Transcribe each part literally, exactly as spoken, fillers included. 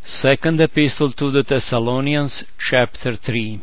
Second Epistle to the Thessalonians, chapter three.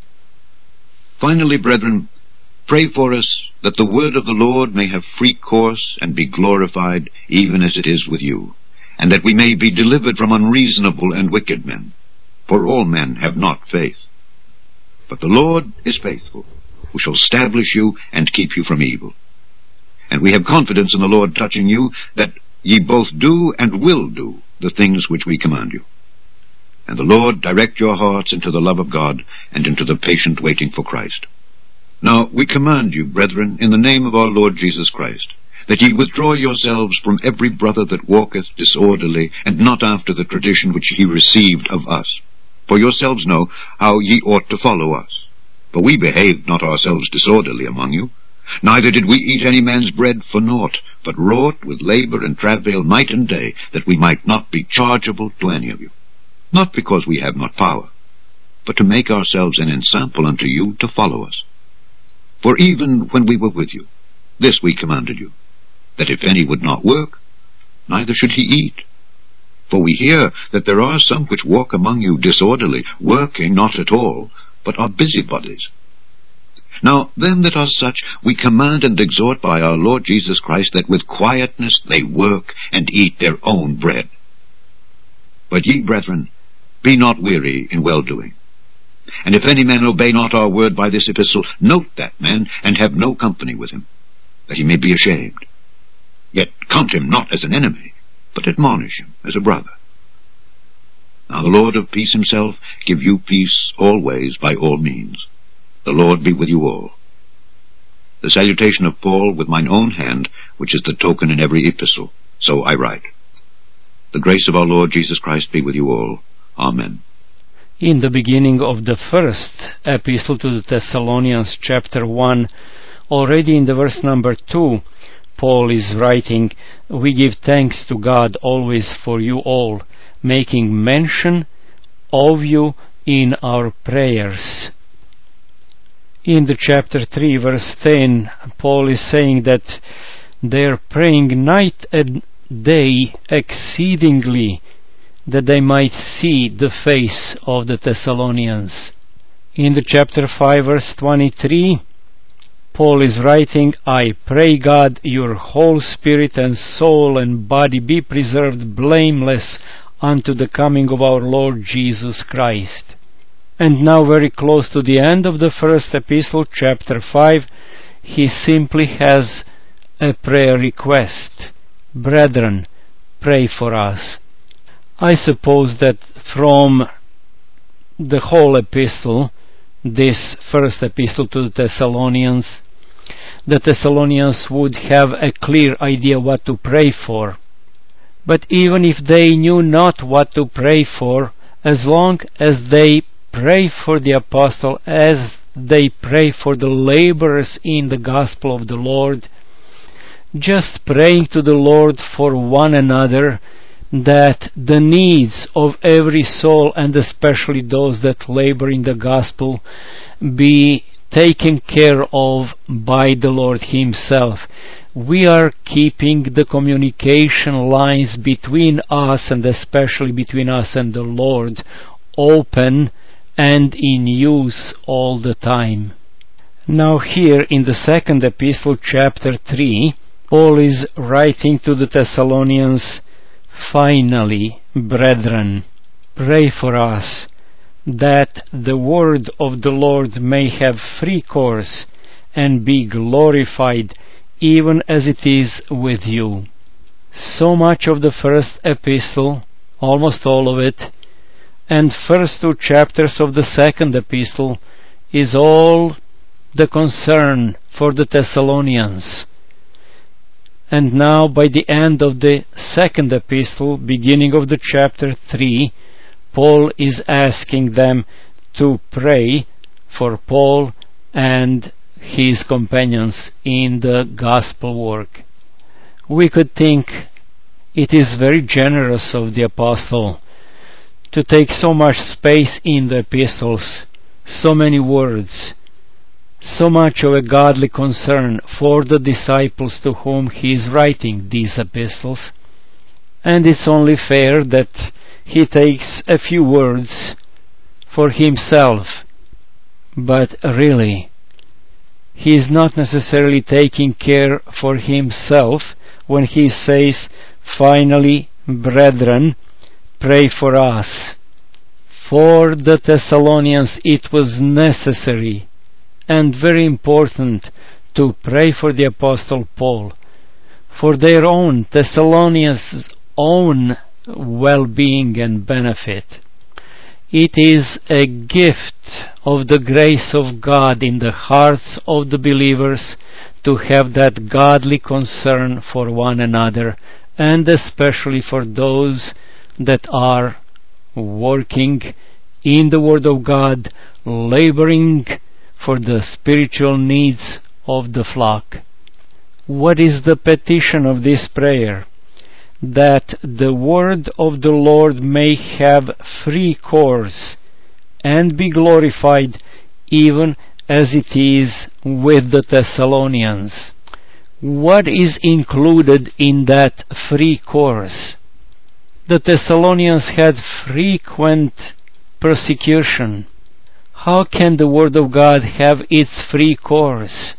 Finally, brethren, pray for us, that the word of the Lord may have free course and be glorified, even as it is with you, and that we may be delivered from unreasonable and wicked men. For all men have not faith. But the Lord is faithful, who shall establish you and keep you from evil. And we have confidence in the Lord touching you, that ye both do and will do the things which we command you. And the Lord direct your hearts into the love of God, and into the patient waiting for Christ. Now we command you, brethren, in the name of our Lord Jesus Christ, that ye withdraw yourselves from every brother that walketh disorderly, and not after the tradition which ye received of us. For yourselves know how ye ought to follow us. For we behaved not ourselves disorderly among you, neither did we eat any man's bread for naught, but wrought with labor and travail night and day, that we might not be chargeable to any of you. Not because we have not power, but to make ourselves an ensample unto you to follow us. For even when we were with you, this we commanded you, that if any would not work, neither should he eat. For we hear that there are some which walk among you disorderly, working not at all, but are busybodies. Now them that are such we command and exhort by our Lord Jesus Christ, that with quietness they work and eat their own bread. But ye, brethren, be not weary in well-doing. And if any man obey not our word by this epistle, note that man, and have no company with him, that he may be ashamed. Yet count him not as an enemy, but admonish him as a brother. Now the Lord of peace himself give you peace always by all means. The Lord be with you all. The salutation of Paul with mine own hand, which is the token in every epistle. So I write. The grace of our Lord Jesus Christ be with you all. Amen. In the beginning of the first epistle to the Thessalonians, chapter one, already in the verse number two, Paul is writing, "We give thanks to God always for you all, making mention of you in our prayers." In the chapter three, verse ten, Paul is saying that they're praying night and day exceedingly, that they might see the face of the Thessalonians. In the chapter five, verse twenty-three, Paul is writing, "I pray God your whole spirit and soul and body be preserved blameless unto the coming of our Lord Jesus Christ." And now, very close to the end of the first epistle, chapter five, he simply has a prayer request. "Brethren, pray for us." I suppose that from the whole epistle, this first epistle to the Thessalonians, the Thessalonians would have a clear idea what to pray for. But even if they knew not what to pray for, as long as they pray for the apostle, as they pray for the laborers in the gospel of the Lord, just praying to the Lord for one another, that the needs of every soul, and especially those that labor in the gospel, be taken care of by the Lord himself. We are keeping the communication lines between us, and especially between us and the Lord, open and in use all the time. Now here in the second epistle, chapter three, Paul is writing to the Thessalonians, "Finally, brethren, pray for us, that the word of the Lord may have free course and be glorified, even as it is with you." So much of the first epistle, almost all of it, and first two chapters of the second epistle is all the concern for the Thessalonians. And now, by the end of the second epistle, beginning of the chapter three, Paul is asking them to pray for Paul and his companions in the gospel work. We could think it is very generous of the apostle to take so much space in the epistles, so many words, so much of a godly concern for the disciples to whom he is writing these epistles. And it's only fair that he takes a few words for himself, but really, he is not necessarily taking care for himself when he says, "Finally, brethren, pray for us." For the Thessalonians it was necessary and very important to pray for the Apostle Paul, for their own, Thessalonians' own well-being and benefit. It is a gift of the grace of God in the hearts of the believers to have that godly concern for one another, and especially for those that are working in the Word of God, laboring for the spiritual needs of the flock. What is the petition of this prayer? That the word of the Lord may have free course and be glorified, even as it is with the Thessalonians. What is included in that free course? The Thessalonians had frequent persecution. How can the Word of God have its free course?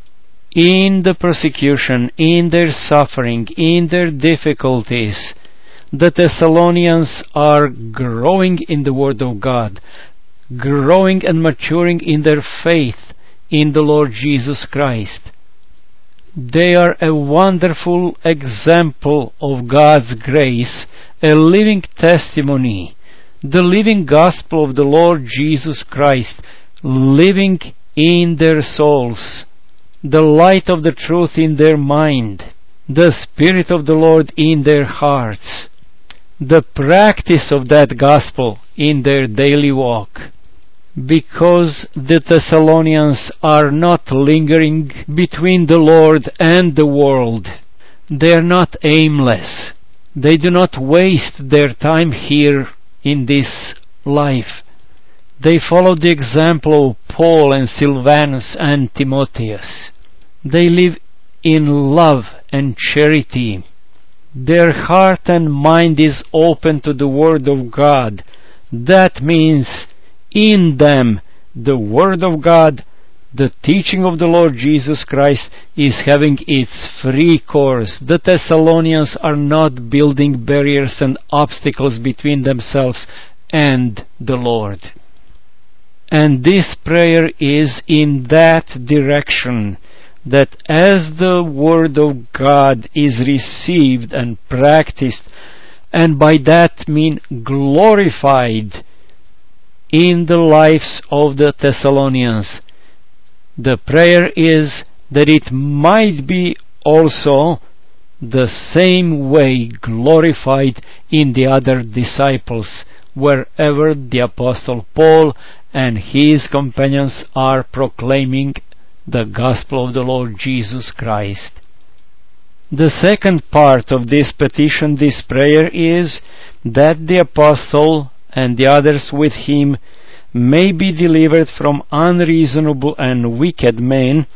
In the persecution, in their suffering, in their difficulties, the Thessalonians are growing in the Word of God, growing and maturing in their faith in the Lord Jesus Christ. They are a wonderful example of God's grace, a living testimony, the living gospel of the Lord Jesus Christ, living in their souls, the light of the truth in their mind, the Spirit of the Lord in their hearts, the practice of that gospel in their daily walk. Because the Thessalonians are not lingering between the Lord and the world. They are not aimless. They do not waste their time here in this life. They follow the example of Paul and Silvanus and Timotheus. They live in love and charity. Their heart and mind is open to the Word of God. That means in them the Word of God, the teaching of the Lord Jesus Christ, is having its free course. The Thessalonians are not building barriers and obstacles between themselves and the Lord. And this prayer is in that direction, that as the Word of God is received and practiced, and by that mean glorified in the lives of the Thessalonians, the prayer is that it might be also the same way glorified in the other disciples, wherever the Apostle Paul and his companions are proclaiming the gospel of the Lord Jesus Christ. The second part of this petition, this prayer, is that the Apostle and the others with him may be delivered from unreasonable and wicked men.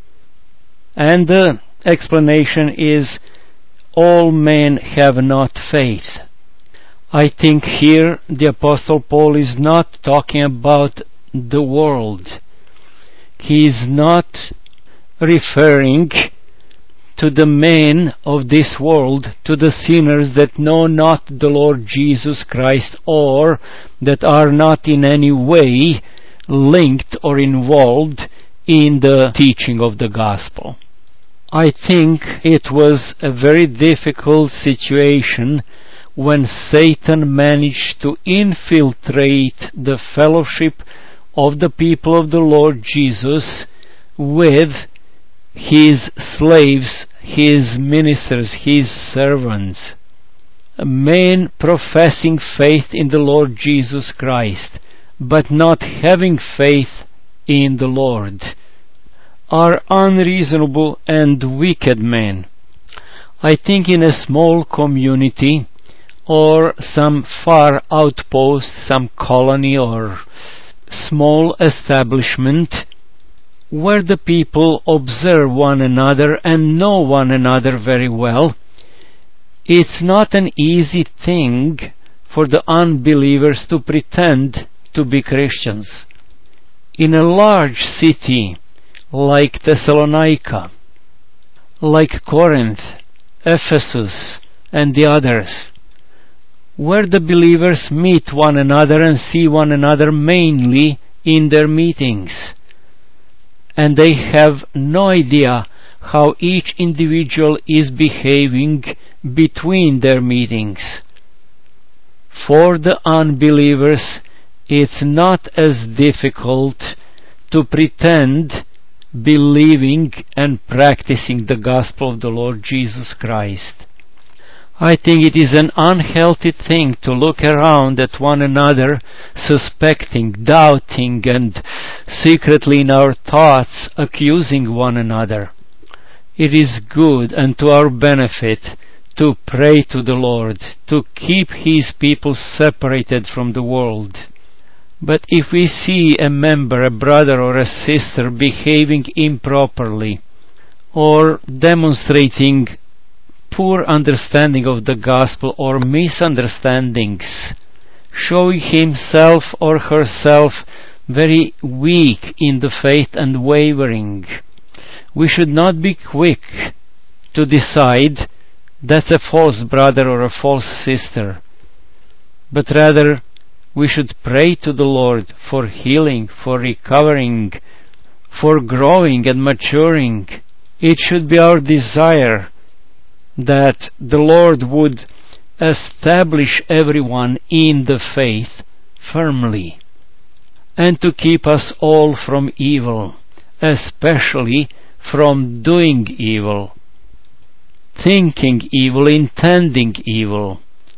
And the explanation is, all men have not faith. I think here the Apostle Paul is not talking about the world. He is not referring to the men of this world, to the sinners that know not the Lord Jesus Christ, or that are not in any way linked or involved in the teaching of the gospel. I think it was a very difficult situation when Satan managed to infiltrate the fellowship of the people of the Lord Jesus with his slaves, his ministers, his servants, men professing faith in the Lord Jesus Christ, but not having faith in the Lord, are unreasonable and wicked men. I think in a small community or some far outpost, some colony or small establishment, where the people observe one another and know one another very well, it's not an easy thing for the unbelievers to pretend to be Christians. In a large city like Thessalonica, like Corinth, Ephesus, and the others, where the believers meet one another and see one another mainly in their meetings, and they have no idea how each individual is behaving between their meetings. For the unbelievers, it's not as difficult to pretend believing and practicing the gospel of the Lord Jesus Christ. I think it is an unhealthy thing to look around at one another, suspecting, doubting, and secretly in our thoughts accusing one another. It is good and to our benefit to pray to the Lord, to keep His people separated from the world. But if we see a member, a brother or a sister behaving improperly, or demonstrating poor understanding of the gospel or misunderstandings, showing himself or herself very weak in the faith and wavering, we should not be quick to decide that's a false brother or a false sister, but rather we should pray to the Lord for healing, for recovering, for growing and maturing. It should be our desire that the Lord would establish everyone in the faith firmly, and to keep us all from evil, especially from doing evil, thinking evil, intending evil,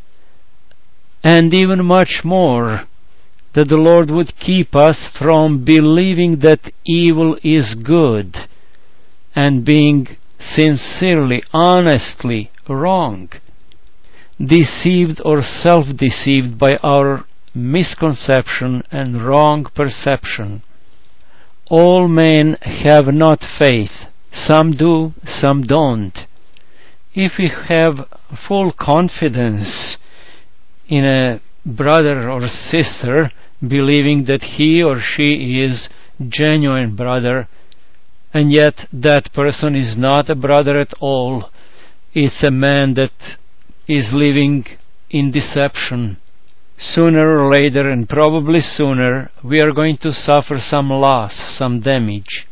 and even much more, that the Lord would keep us from believing that evil is good and being sincerely, honestly wrong, deceived or self-deceived by our misconception and wrong perception. All men have not faith. Some do, some don't. If we have full confidence in a brother or sister, believing that he or she is genuine brother, and yet that person is not a brother at all, it's a man that is living in deception, sooner or later, and probably sooner, we are going to suffer some loss, some damage.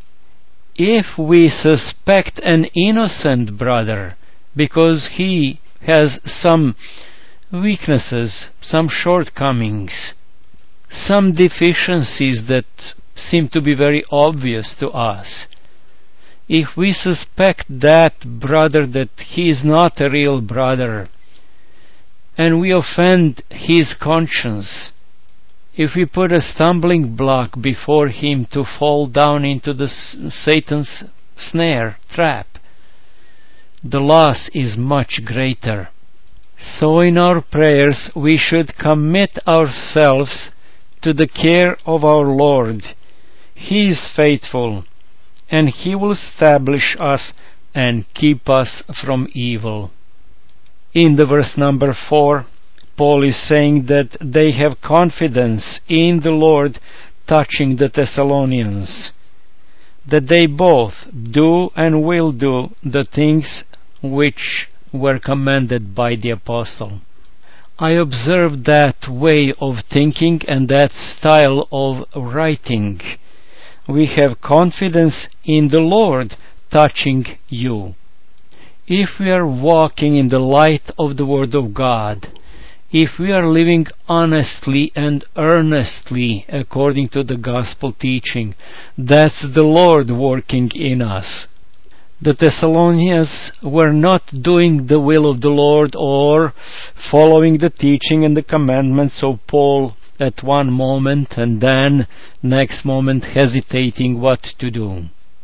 If we suspect an innocent brother because he has some weaknesses, some shortcomings, some deficiencies that seem to be very obvious to us, if we suspect that brother that he is not a real brother, and we offend his conscience, if we put a stumbling block before him to fall down into the Satan's snare, trap, the loss is much greater. So in our prayers we should commit ourselves to the care of our Lord. He is faithful, and He will establish us and keep us from evil. In the verse number four, Paul is saying that they have confidence in the Lord touching the Thessalonians, that they both do and will do the things which were commanded by the apostle. I observed that way of thinking and that style of writing. We have confidence in the Lord touching you. If we are walking in the light of the Word of God, if we are living honestly and earnestly according to the gospel teaching, that's the Lord working in us. The Thessalonians were not doing the will of the Lord or following the teaching and the commandments of Paul at one moment and then next moment hesitating what to do.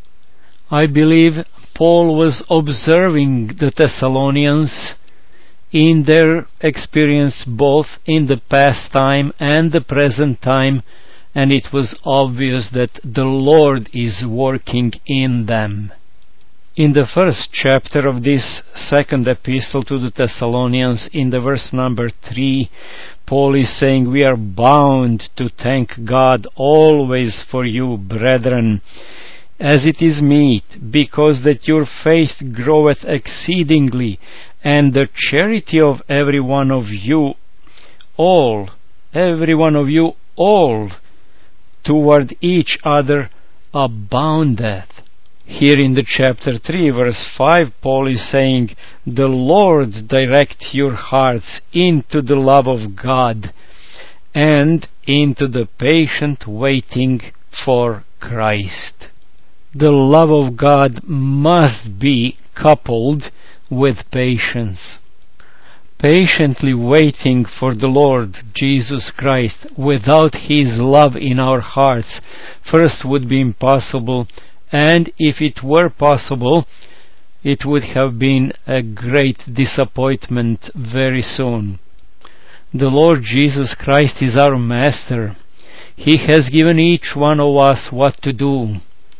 I believe Paul was observing the Thessalonians in their experience both in the past time and the present time, and it was obvious that the Lord is working in them. In the first chapter of this second epistle to the Thessalonians, in the verse number three, Paul is saying, "We are bound to thank God always for you, brethren, as it is meet, because that your faith groweth exceedingly, and the charity of every one of you all, every one of you all, toward each other aboundeth." Here in the chapter three, verse five, Paul is saying, "The Lord direct your hearts into the love of God and into the patient waiting for Christ." The love of God must be coupled with patience. Patiently waiting for the Lord Jesus Christ without His love in our hearts first would be impossible, and if it were possible, it would have been a great disappointment very soon. The Lord Jesus Christ is our Master. He has given each one of us what to do.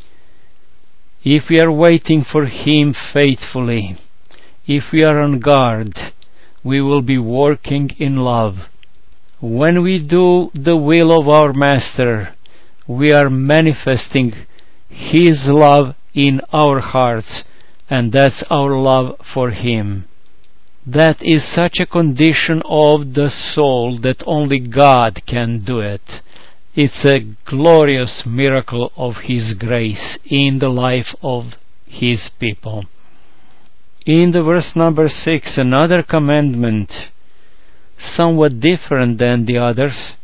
If we are waiting for Him faithfully, if we are on guard, we will be working in love. When we do the will of our Master, we are manifesting His love in our hearts, and that's our love for Him. That is such a condition of the soul that only God can do it. It's a glorious miracle of His grace in the life of His people. In the verse number six, another commandment, somewhat different than the others.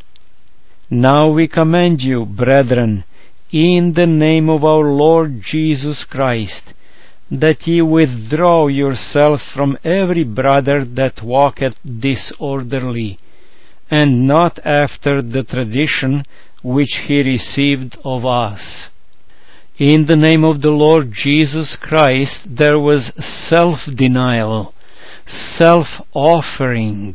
"Now we command you, brethren, in the name of our Lord Jesus Christ, that ye withdraw yourselves from every brother that walketh disorderly, and not after the tradition which he received of us." In the name of the Lord Jesus Christ, there was self-denial, self-offering.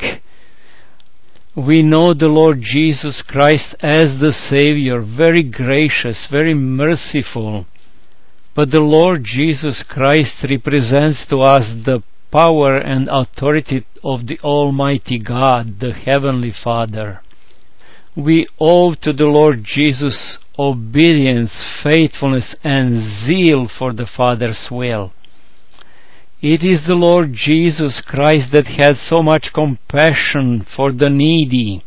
We know the Lord Jesus Christ as the Savior, very gracious, very merciful. But the Lord Jesus Christ represents to us the power and authority of the Almighty God, the Heavenly Father. We owe to the Lord Jesus obedience, faithfulness, and zeal for the Father's will. It is the Lord Jesus Christ that had so much compassion for the needy.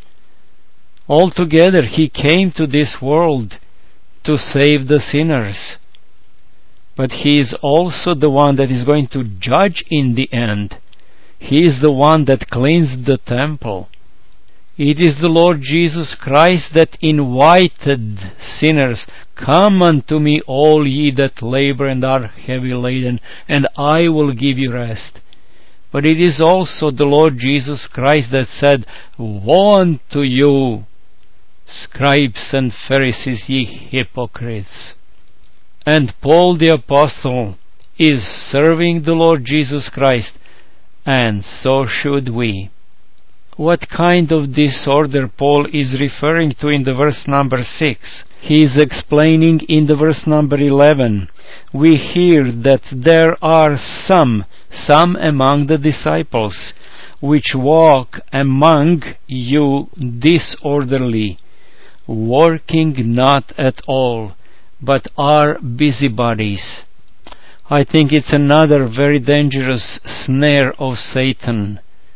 Altogether, He came to this world to save the sinners. But He is also the one that is going to judge in the end. He is the one that cleansed the temple. It is the Lord Jesus Christ that invited sinners, "Come unto me, all ye that labor and are heavy laden, and I will give you rest." But it is also the Lord Jesus Christ that said, "Woe unto you, scribes and Pharisees, ye hypocrites." And Paul the Apostle is serving the Lord Jesus Christ, and so should we. What kind of disorder Paul is referring to in the verse number six? He is explaining in the verse number eleven. We hear that there are some, some among the disciples, which walk among you disorderly, working not at all, but are busybodies. I think it's another very dangerous snare of Satan,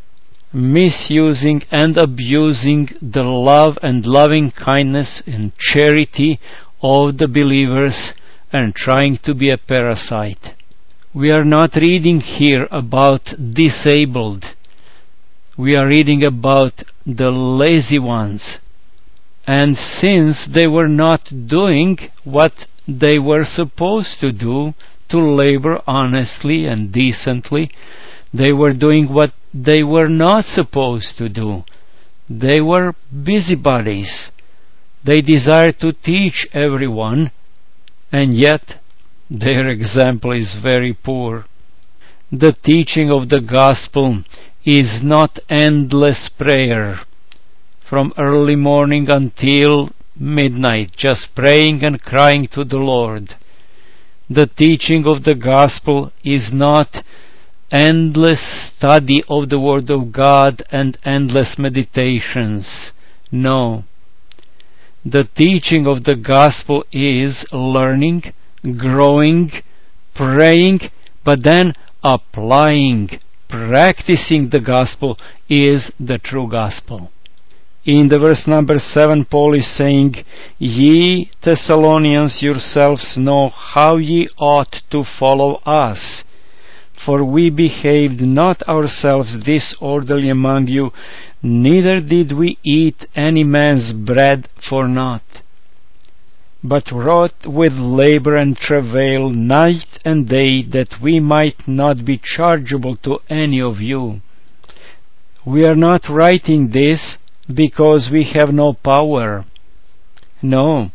misusing and abusing the love and loving kindness and charity of the believers and trying to be a parasite. We are not reading here about disabled. We are reading about the lazy ones. And since they were not doing what they were supposed to do, to labor honestly and decently, they were doing what they were not supposed to do. They were busybodies. They desired to teach everyone, and yet their example is very poor. The teaching of the gospel is not endless prayer from early morning until midnight, just praying and crying to the Lord. The teaching of the gospel is not endless study of the Word of God and endless meditations. No. The teaching of the gospel is learning, growing, praying, but then applying, practicing the gospel is the true gospel. In the verse number seven, Paul is saying, Ye Thessalonians yourselves know how ye ought to follow us. For we behaved not ourselves disorderly among you, neither did we eat any man's bread for naught, but wrought with labor and travail night and day, that we might not be chargeable to any of you. We are not writing this because we have no power. No.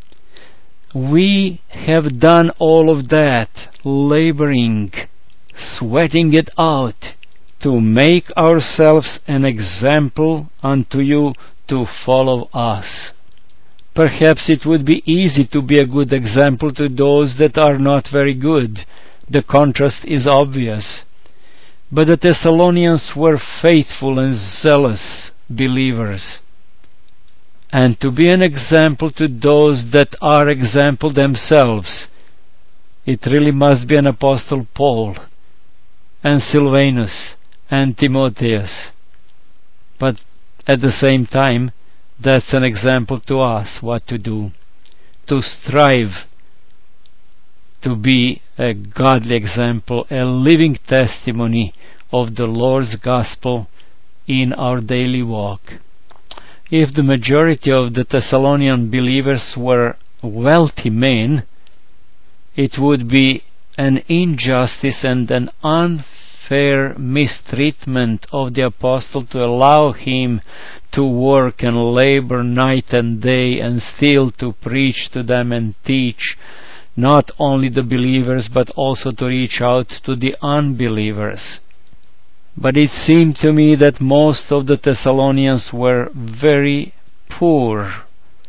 We have done all of that, laboring, sweating it out, to make ourselves an example unto you to follow us. Perhaps it would be easy to be a good example to those that are not very good. The contrast is obvious. But the Thessalonians were faithful and zealous believers. And to be an example to those that are example themselves, it really must be an Apostle Paul and Silvanus and Timotheus. But at the same time, that's an example to us what to do, to strive to be a godly example, a living testimony of the Lord's gospel in our daily walk. If the majority of the Thessalonian believers were wealthy men, it would be an injustice and an unfair mistreatment of the apostle to allow him to work and labor night and day and still to preach to them and teach not only the believers but also to reach out to the unbelievers. But it seemed to me that most of the Thessalonians were very poor,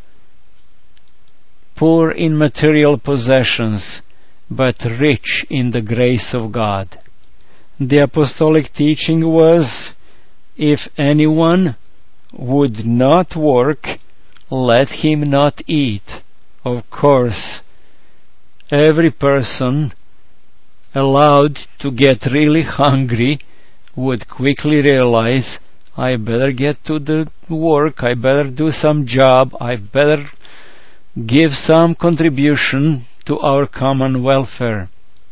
poor in material possessions, but rich in the grace of God. The apostolic teaching was, if anyone would not work, let him not eat. Of course, every person allowed to get really hungry would quickly realize, I better get to the work, I better do some job, I better give some contribution to our common welfare.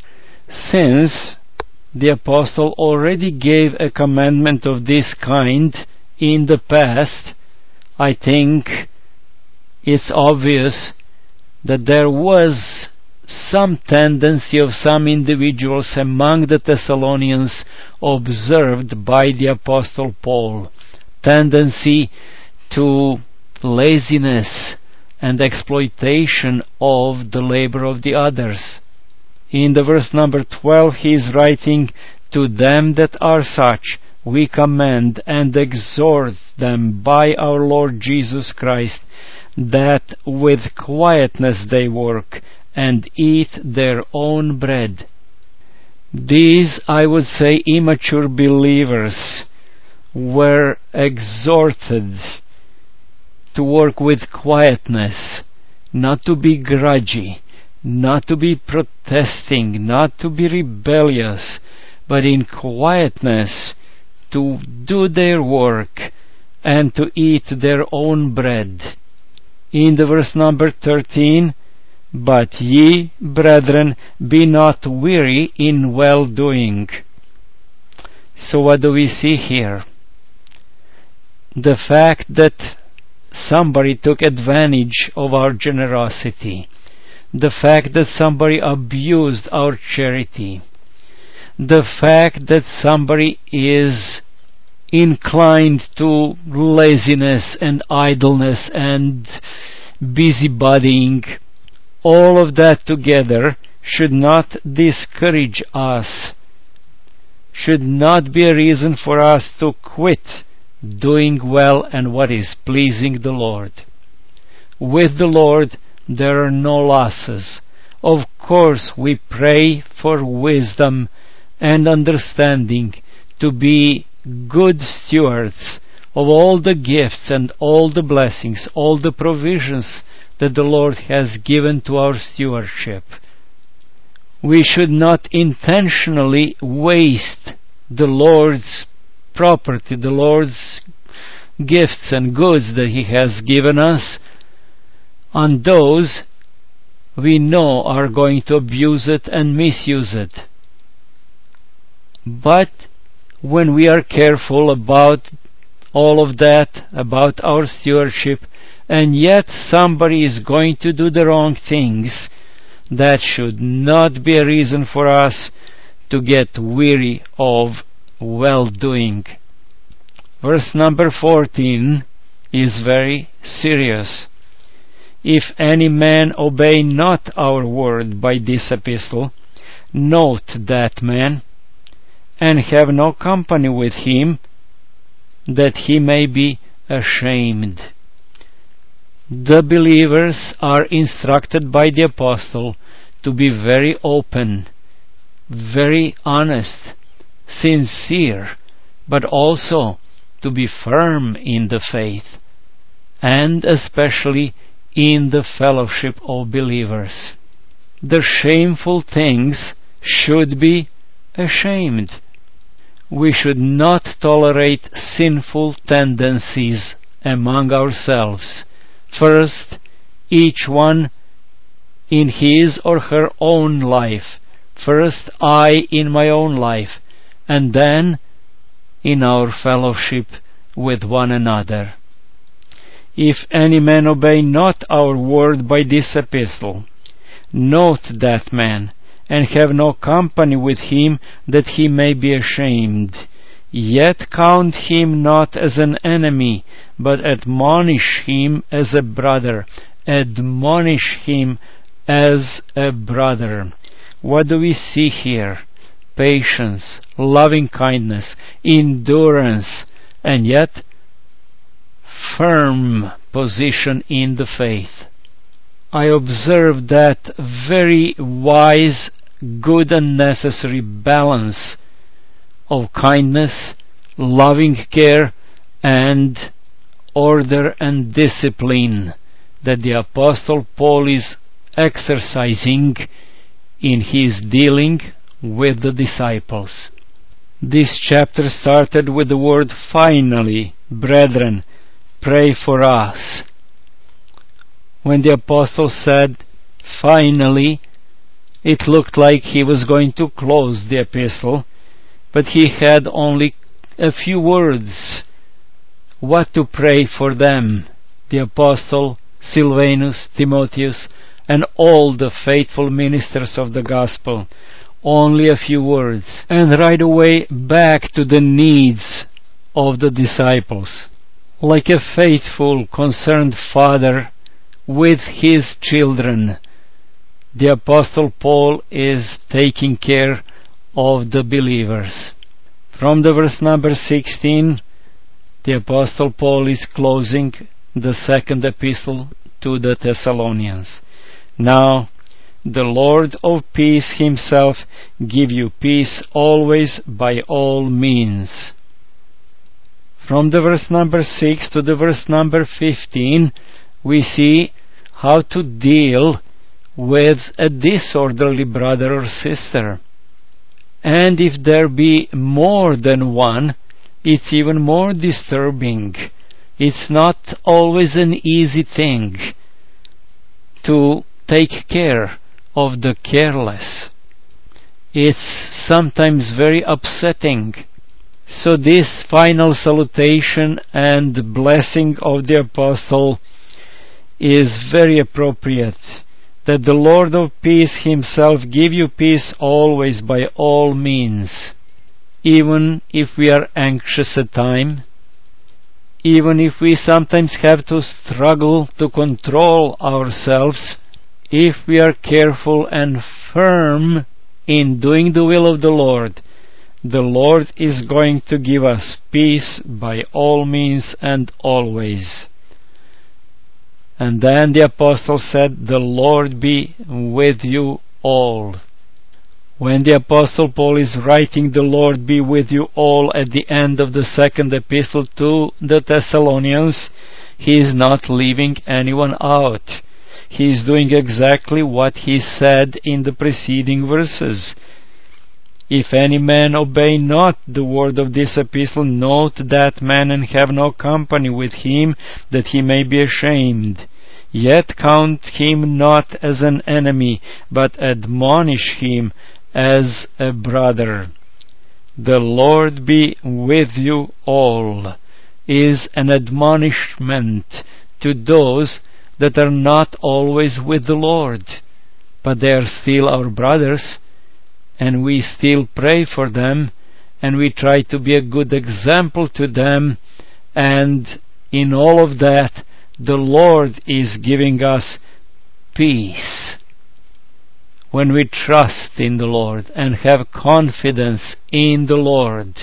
Since the apostle already gave a commandment of this kind in the past, I think it's obvious that there was some tendency of some individuals among the Thessalonians observed by the Apostle Paul, tendency to laziness and exploitation of the labor of the others. In the verse number twelve he is writing, To them that are such we command and exhort them by our Lord Jesus Christ, that with quietness they work and eat their own bread. These, I would say, immature believers were exhorted to work with quietness, not to be grudgy, not to be protesting, not to be rebellious, but in quietness to do their work and to eat their own bread. In the verse number thirteen, But ye, brethren, be not weary in well-doing. So what do we see here? The fact that somebody took advantage of our generosity, the fact that somebody abused our charity, the fact that somebody is inclined to laziness and idleness and busybodying, all of that together should not discourage us, should not be a reason for us to quit doing well and what is pleasing the Lord. With the Lord there are no losses. Of course, we pray for wisdom and understanding to be good stewards of all the gifts and all the blessings, all the provisions that the Lord has given to our stewardship. We should not intentionally waste the Lord's property, the Lord's gifts and goods that He has given us, on those we know are going to abuse it and misuse it. But when we are careful about all of that, about our stewardship, and yet somebody is going to do the wrong things, that should not be a reason for us to get weary of well-doing. Verse number fourteen is very serious. If any man obey not our word by this epistle, note that man, and have no company with him, that he may be ashamed. The believers are instructed by the apostle to be very open, very honest, sincere, but also to be firm in the faith, and especially in the fellowship of believers. The shameful things should be ashamed. We should not tolerate sinful tendencies among ourselves. First, each one in his or her own life. First, I in my own life, and then in our fellowship with one another. If any man obey not our word by this epistle, note that man, and have no company with him, that he may be ashamed. Yet count him not as an enemy, but admonish him as a brother. Admonish him as a brother. What do we see here? Patience, loving kindness, endurance, and yet firm position in the faith. I observe that very wise, good and necessary balance of kindness, loving care, and order and discipline that the Apostle Paul is exercising in his dealing with the disciples. This chapter started with the word finally. Brethren, pray for us. When the apostle said finally, it looked like he was going to close the epistle, but he had only a few words what to pray for them, the apostle, Silvanus, Timotheus, and all the faithful ministers of the gospel. Only a few words, and right away back to the needs of the disciples. Like a faithful, concerned father with his children, the Apostle Paul is taking care of the believers. From the verse number sixteen, the Apostle Paul is closing the second epistle to the Thessalonians. Now, the Lord of peace himself give you peace always by all means. From the verse number six to the verse number fifteen, we see how to deal with a disorderly brother or sister. And if there be more than one, it's even more disturbing. It's not always an easy thing to take care of the careless. It's sometimes very upsetting. So this final salutation and blessing of the apostle is very appropriate. That the Lord of peace himself give you peace always by all means. Even if we are anxious at times, even if we sometimes have to struggle to control ourselves, if we are careful and firm in doing the will of the Lord, the Lord is going to give us peace by all means and always. And then the apostle said, "The Lord be with you all." When the apostle Paul is writing, "The Lord be with you all," at the end of the second epistle to the Thessalonians, he is not leaving anyone out. He is doing exactly what he said in the preceding verses. "If any man obey not the word of this epistle, note that man and have no company with him, that he may be ashamed. Yet count him not as an enemy, but admonish him as a brother." "The Lord be with you all" is an admonishment to those that are not always with the Lord, but they are still our brothers, and we still pray for them, and we try to be a good example to them, and in all of that, the Lord is giving us peace. When we trust in the Lord and have confidence in the Lord,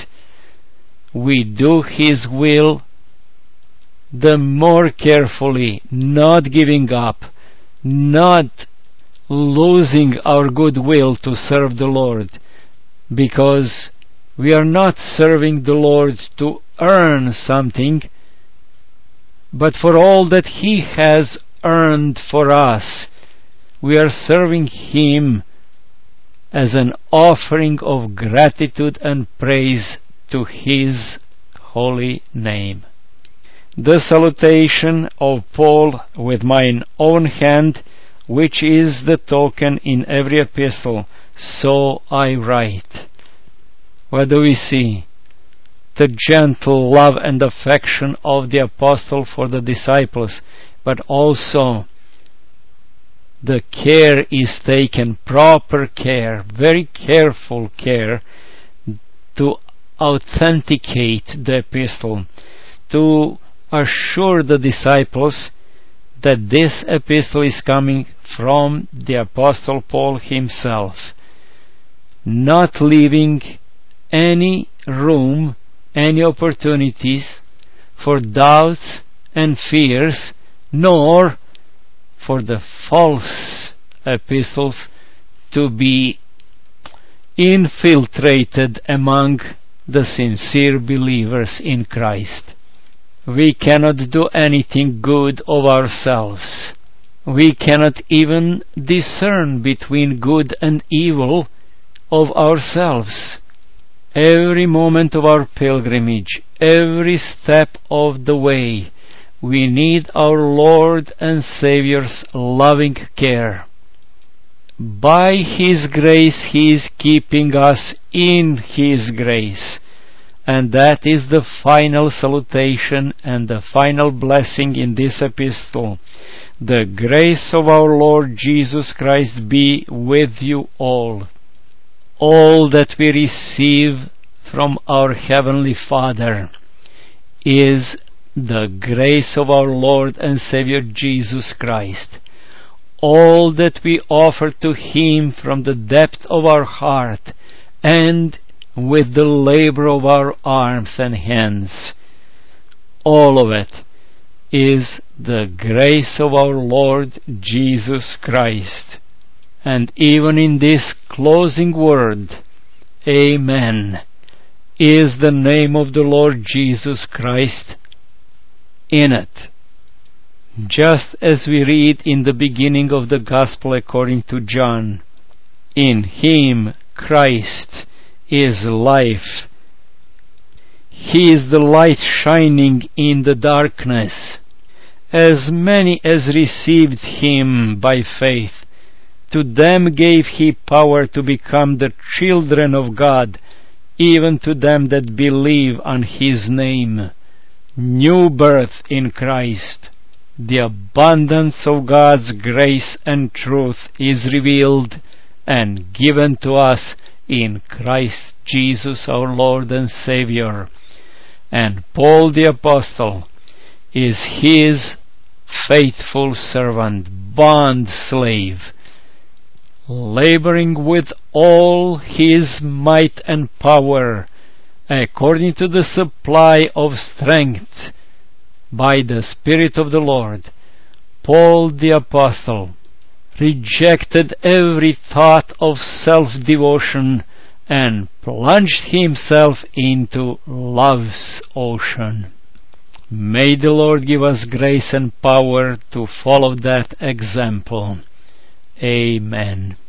we do His will the more carefully, not giving up, not losing our goodwill to serve the Lord, because we are not serving the Lord to earn something, but for all that He has earned for us. We are serving Him as an offering of gratitude and praise to His holy name. The salutation of Paul with mine own hand, which is the token in every epistle, so I write. What do we see? The gentle love and affection of the apostle for the disciples, but also the care is taken, proper care, very careful care, to authenticate the epistle, to assure the disciples that this epistle is coming from the apostle Paul himself, not leaving any room, any opportunities for doubts and fears, nor for the false epistles to be infiltrated among the sincere believers in Christ. We cannot do anything good of ourselves. We cannot even discern between good and evil of ourselves. Every moment of our pilgrimage, every step of the way, we need our Lord and Saviour's loving care. By His grace He is keeping us in His grace. And that is the final salutation and the final blessing in this epistle. The grace of our Lord Jesus Christ be with you all. All that we receive from our Heavenly Father is the grace of our Lord and Savior Jesus Christ. All that we offer to Him from the depth of our heart and with the labor of our arms and hands, all of it is the grace of our Lord Jesus Christ. And even in this closing word, Amen, is the name of the Lord Jesus Christ in it. Just as we read in the beginning of the Gospel according to John, in Him, Christ, is life. He is the light shining in the darkness. As many as received Him by faith, to them gave He power to become the children of God, even to them that believe on His name. New birth in Christ. The abundance of God's grace and truth is revealed and given to us in Christ Jesus our Lord and Savior. And Paul the Apostle is His faithful servant, bond slave, laboring with all his might and power, according to the supply of strength by the Spirit of the Lord, Paul the Apostle rejected every thought of self-devotion and plunged himself into love's ocean. May the Lord give us grace and power to follow that example. Amen.